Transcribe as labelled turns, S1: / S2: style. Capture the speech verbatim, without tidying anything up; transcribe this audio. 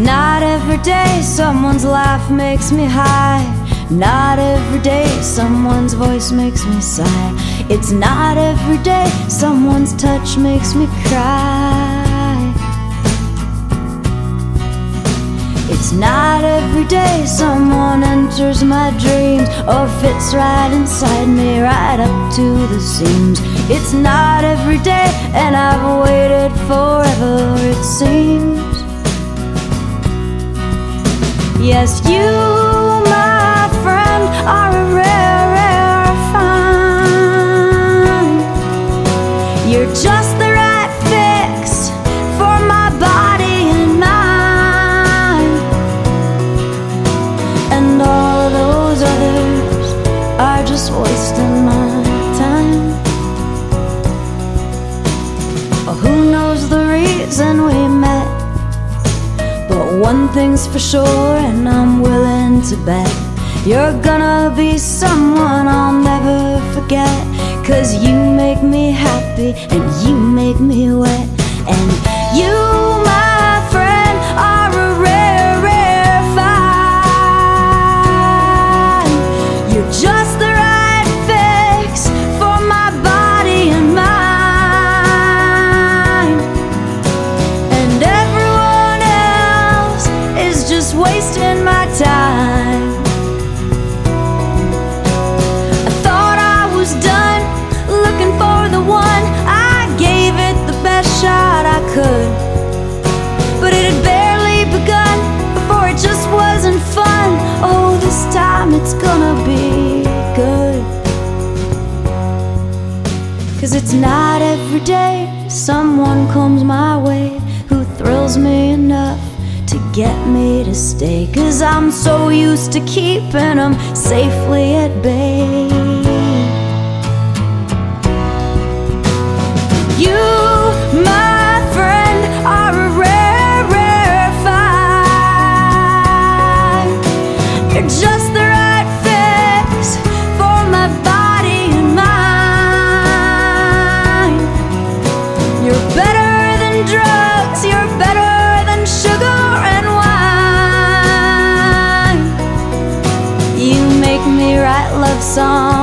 S1: not every day someone's laugh makes me high. Not every day someone's voice makes me sigh. It's not every day someone's touch makes me cry. It's not every day someone enters my dreams or fits right inside me, right up to the seams. It's not every day, and I've waited forever, it seems. Yes, you, my friend, are a rare, rare find. You're just the right fix for my body and mind. And all those others are just wasting my time. Oh, who knows the reason we met? But one thing's for sure, and I'm willing to bet you're gonna be someone I'll never forget. 'Cause you make me happy and you make me wet. And you, my friend, are a rare, rare find. You're just the right fix for my body and mind. And everyone else is just wasting my time. I thought I was done looking for the one. I gave it the best shot I could, but it had barely begun before it just wasn't fun. Oh, this time it's gonna be good. 'Cause it's not every day someone comes my way who thrills me enough to get me to stay. 'Cause I'm so used to keeping them safely at bay. You, my friend, are a rare, rare find. You're just the right fix for my body and mind. You're better than drugs, you're better than sugar and wine. You make me write love songs